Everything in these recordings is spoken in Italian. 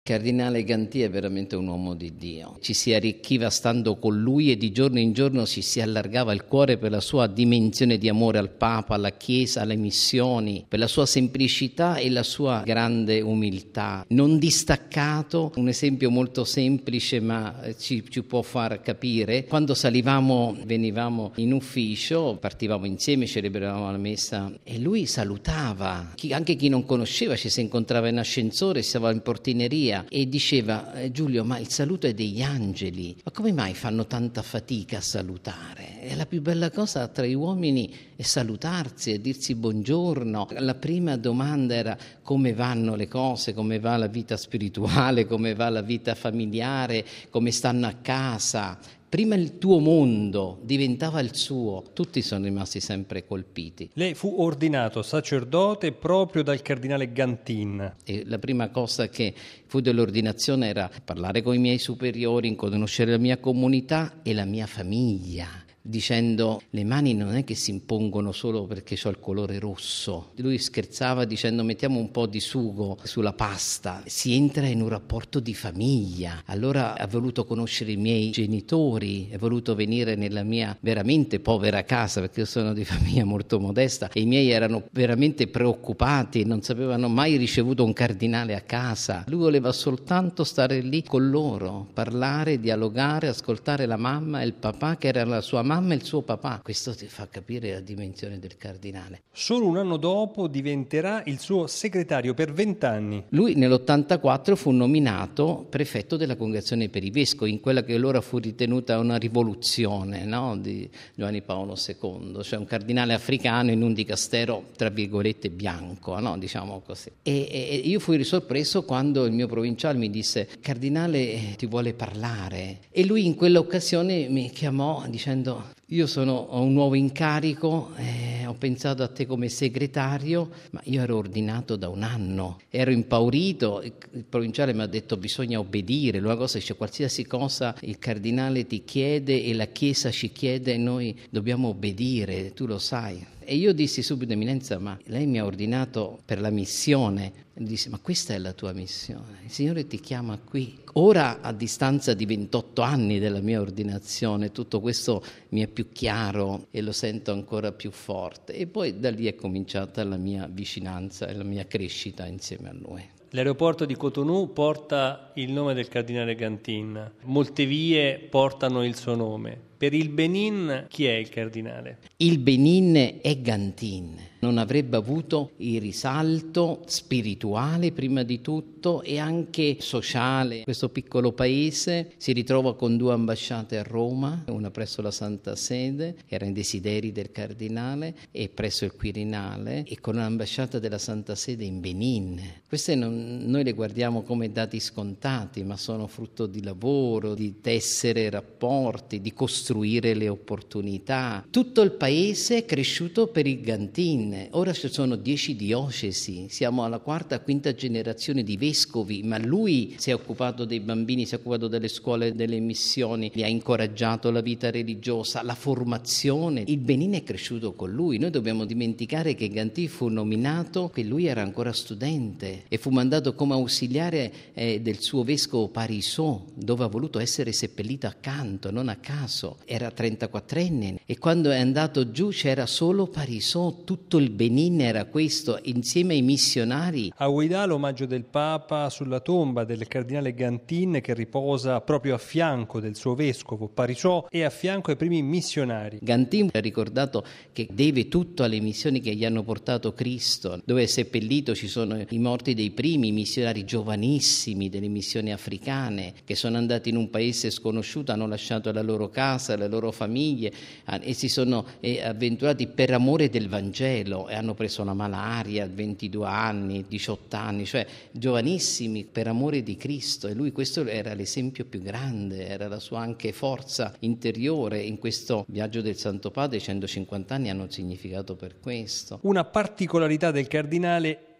Cardinale Gantì è veramente un uomo di Dio. Ci si arricchiva stando con lui e di giorno in giorno ci si allargava il cuore per la sua dimensione di amore al Papa, alla Chiesa, alle missioni, per la sua semplicità e la sua grande umiltà. Non distaccato, un esempio molto semplice ma ci può far capire. Quando venivamo in ufficio, partivamo insieme, celebravamo la messa e lui salutava. Anche chi non conosceva ci si incontrava in ascensore, stava in portineria. E diceva: Giulio, ma il saluto è degli angeli, ma come mai fanno tanta fatica a salutare? È la più bella cosa tra gli uomini è salutarsi e dirsi buongiorno. La prima domanda era: come vanno le cose, come va la vita spirituale, come va la vita familiare, come stanno a casa. Prima il tuo mondo diventava il suo. Tutti sono rimasti sempre colpiti. Lei fu ordinato sacerdote proprio dal cardinale Gantin. E la prima cosa che fu dell'ordinazione era parlare con i miei superiori, conoscere la mia comunità e la mia famiglia, dicendo: le mani non è che si impongono solo perché ho il colore rosso. Lui scherzava dicendo: mettiamo un po' di sugo sulla pasta, si entra in un rapporto di famiglia. Allora ha voluto conoscere i miei genitori, è voluto venire nella mia veramente povera casa, perché io sono di famiglia molto modesta e i miei erano veramente preoccupati, non sapevano mai ricevuto un cardinale a casa. Lui voleva soltanto stare lì con loro, parlare, dialogare, ascoltare la mamma e il papà che era la sua mamma e il suo papà. Questo ti fa capire la dimensione del cardinale. Solo un anno dopo diventerà il suo segretario per 20 anni. Lui nell'84 fu nominato prefetto della Congregazione per i Vescovi, in quella che allora fu ritenuta una rivoluzione, no? Di Giovanni Paolo II, cioè un cardinale africano in un dicastero tra virgolette bianco, no? Diciamo così. E io fui sorpreso quando il mio provinciale mi disse: cardinale, ti vuole parlare. E lui in quell'occasione mi chiamò dicendo: io ho un nuovo incarico, ho pensato a te come segretario, ma io ero ordinato da un anno, ero impaurito. Il provinciale mi ha detto: bisogna obbedire. Una cosa dice: qualsiasi cosa il cardinale ti chiede e la Chiesa ci chiede, noi dobbiamo obbedire, tu lo sai. E io dissi subito: Eminenza, ma lei mi ha ordinato per la missione. E disse: ma questa è la tua missione, il Signore ti chiama qui. Ora, a distanza di 28 anni dalla mia ordinazione, tutto questo mi è più chiaro e lo sento ancora più forte. E poi da lì è cominciata la mia vicinanza e la mia crescita insieme a Lui. L'aeroporto di Cotonou porta il nome del cardinale Gantin. Molte vie portano il suo nome. Per il Benin chi è il cardinale? Il Benin è Gantin. Non avrebbe avuto il risalto spirituale prima di tutto e anche sociale. Questo piccolo paese si ritrova con 2 ambasciate a Roma, una presso la Santa Sede, era in desideri del cardinale, e presso il Quirinale, e con un'ambasciata della Santa Sede in Benin. Queste noi le guardiamo come dati scontati, ma sono frutto di lavoro, di tessere rapporti, di costruire le opportunità. Tutto il paese è cresciuto per il Gantin. Ora ci sono 10 diocesi, siamo alla 4ª, 5ª generazione di vescovi, ma lui si è occupato dei bambini, si è occupato delle scuole, delle missioni, li ha incoraggiato la vita religiosa, la formazione. Il Benin è cresciuto con lui. Noi dobbiamo dimenticare che Gantin fu nominato che lui era ancora studente e fu mandato come ausiliare del suo vescovo Parisot, dove ha voluto essere seppellito accanto, non a caso. Era 34enne e quando è andato giù c'era solo Parisot, tutto il Benin era questo, insieme ai missionari. A Ouidah l'omaggio del Papa sulla tomba del cardinale Gantin, che riposa proprio a fianco del suo vescovo Parisot e a fianco ai primi missionari. Gantin ha ricordato che deve tutto alle missioni che gli hanno portato Cristo. Dove è seppellito ci sono i morti dei primi missionari giovanissimi delle missioni africane, che sono andati in un paese sconosciuto, hanno lasciato la loro casa, le loro famiglie e si sono avventurati per amore del Vangelo e hanno preso la malaria a 22 anni, 18 anni, cioè giovanissimi per amore di Cristo. E lui, questo era l'esempio più grande, era la sua anche forza interiore. In questo viaggio del Santo Padre 150 anni hanno significato per questo. Una particolarità del cardinale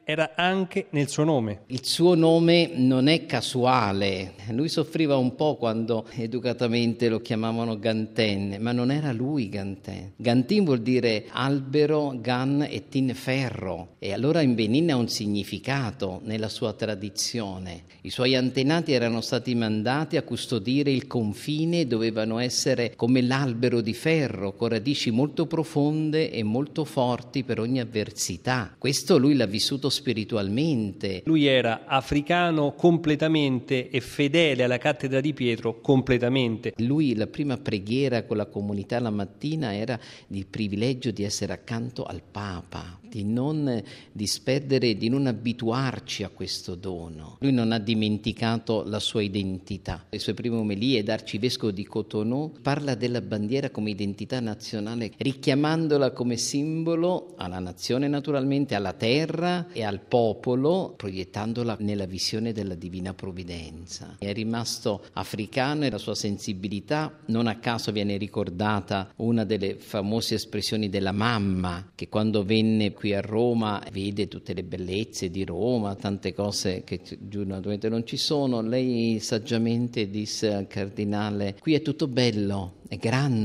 era anche nel suo nome. Il suo nome non è casuale. Lui soffriva un po' quando educatamente lo chiamavano Gantin, ma non era lui Gantin. Gantin vuol dire albero, gan e tin ferro, e allora in Benin ha un significato nella sua tradizione. I suoi antenati erano stati mandati a custodire il confine, dovevano essere come l'albero di ferro, con radici molto profonde e molto forti per ogni avversità. Questo lui l'ha vissuto spiritualmente. Lui era africano completamente e fedele alla cattedra di Pietro completamente. Lui, la prima preghiera con la comunità la mattina era il privilegio di essere accanto al Papa, di non disperdere, di non abituarci a questo dono. Lui non ha dimenticato la sua identità. Le sue prime omelie d'arcivescovo di Cotonou parla della bandiera come identità nazionale, richiamandola come simbolo alla nazione naturalmente, alla terra e al popolo, proiettandola nella visione della divina provvidenza. È rimasto africano e la sua sensibilità, non a caso viene ricordata una delle famose espressioni della mamma, che quando venne qui a Roma vede tutte le bellezze di Roma, tante cose che giù naturalmente non ci sono. Lei saggiamente disse al cardinale: qui è tutto bello, è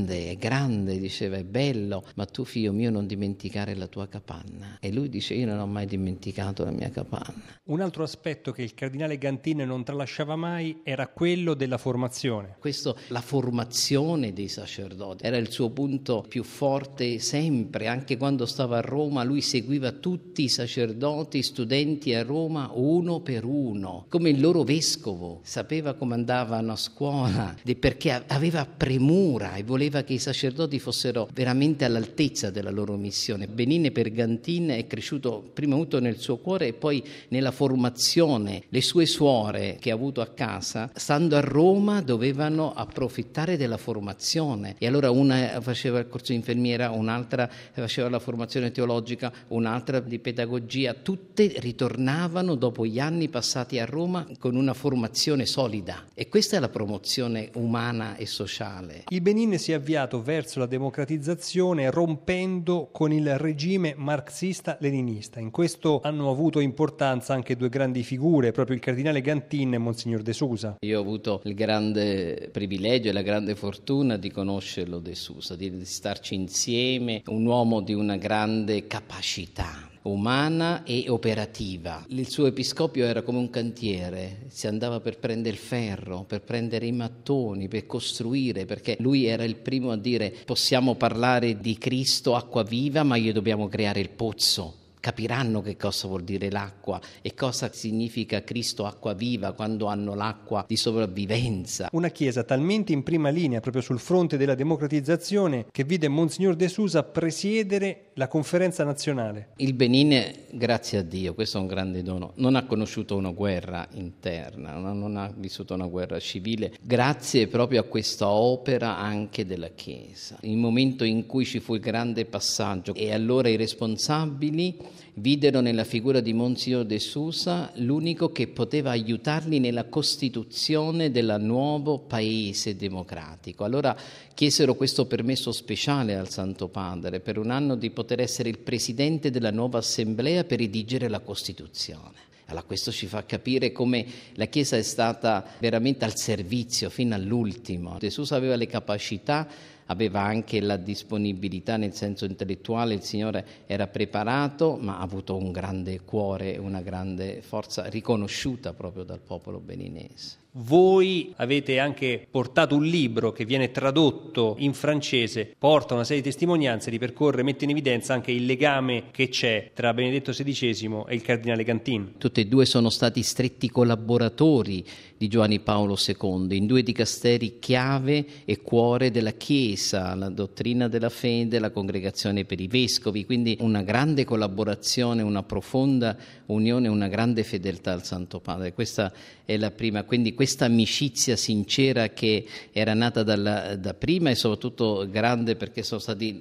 grande, diceva, è bello, ma tu figlio mio non dimenticare la tua capanna. E lui dice: io non ho mai dimenticato la mia capanna. Un altro aspetto che il cardinale Gantin non tralasciava mai era quello della formazione. Questo, la formazione dei sacerdoti, era il suo punto più forte sempre, anche quando stava a Roma. Lui seguiva tutti i sacerdoti, studenti a Roma, uno per uno, come il loro vescovo, sapeva come andavano a scuola, perché aveva premura e voleva che i sacerdoti fossero veramente all'altezza della loro missione. Benin per Gantin è cresciuto prima tutto nel suo cuore e poi nella formazione. Le sue suore che ha avuto a casa, stando a Roma, dovevano approfittare della formazione, e allora una faceva il corso di infermiera, un'altra faceva la formazione teologica, un'altra di pedagogia. Tutte ritornavano dopo gli anni passati a Roma con una formazione solida, e questa è la promozione umana e sociale. Il Benin si è avviato verso la democratizzazione rompendo con il regime marxista-leninista. In questo hanno avuto importanza anche due grandi figure, proprio il cardinale Gantin e Monsignor De Sousa. Io ho avuto il grande privilegio e la grande fortuna di conoscerlo De Sousa, di starci insieme, un uomo di una grande capacità umana e operativa. Il suo episcopio era come un cantiere, si andava per prendere il ferro, per prendere i mattoni, per costruire, perché lui era il primo a dire: possiamo parlare di Cristo acqua viva, ma io dobbiamo creare il pozzo. Capiranno che cosa vuol dire l'acqua e cosa significa Cristo acqua viva quando hanno l'acqua di sopravvivenza. Una chiesa talmente in prima linea proprio sul fronte della democratizzazione che vide Monsignor De Sousa presiedere la conferenza nazionale. Il Benin, grazie a Dio, questo è un grande dono, non ha conosciuto una guerra interna, non ha vissuto una guerra civile, grazie proprio a questa opera anche della Chiesa. Il momento in cui ci fu il grande passaggio, e allora i responsabili videro nella figura di Monsignor De Sousa l'unico che poteva aiutarli nella costituzione del nuovo paese democratico. Allora chiesero questo permesso speciale al Santo Padre per un anno di poter essere il presidente della nuova assemblea per redigere la Costituzione. Allora questo ci fa capire come la Chiesa è stata veramente al servizio fino all'ultimo. De Sousa aveva le capacità, aveva anche la disponibilità nel senso intellettuale, il Signore era preparato, ma ha avuto un grande cuore, una grande forza riconosciuta proprio dal popolo beninese. Voi avete anche portato un libro che viene tradotto in francese, porta una serie di testimonianze, ripercorre, mette in evidenza anche il legame che c'è tra Benedetto XVI e il cardinale Gantin. Tutti e due sono stati stretti collaboratori di Giovanni Paolo II, in due dicasteri chiave e cuore della Chiesa, la dottrina della fede, la congregazione per i vescovi, quindi una grande collaborazione, una profonda unione, una grande fedeltà al Santo Padre. Questa è la prima, quindi questa amicizia sincera che era nata da prima, e soprattutto grande perché sono stati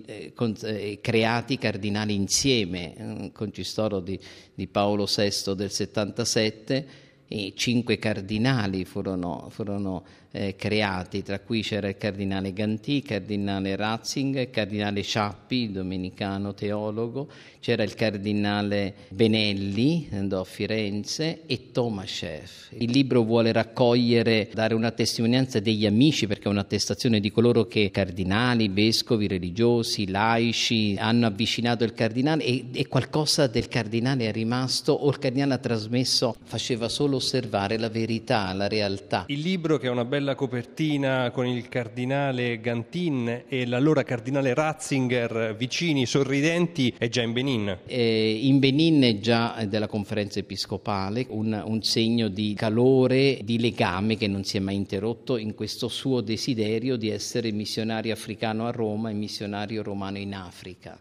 creati cardinali insieme, concistoro di Paolo VI del 77, e 5 cardinali furono creati, tra cui c'era il cardinale Gantì, il cardinale Ratzinger, il cardinale Sciappi, domenicano teologo, c'era il cardinale Benelli, andò a Firenze, e Tomashev. Il libro vuole raccogliere, dare una testimonianza degli amici, perché è un'attestazione di coloro che cardinali, vescovi, religiosi, laici hanno avvicinato il cardinale, e qualcosa del cardinale è rimasto, o il cardinale ha trasmesso, faceva solo osservare la verità, la realtà. Il libro, che è una bella copertina con il cardinale Gantin e l'allora cardinale Ratzinger vicini, sorridenti, è già in Benin. In Benin è già della conferenza episcopale, un segno di calore, di legame che non si è mai interrotto in questo suo desiderio di essere missionario africano a Roma e missionario romano in Africa.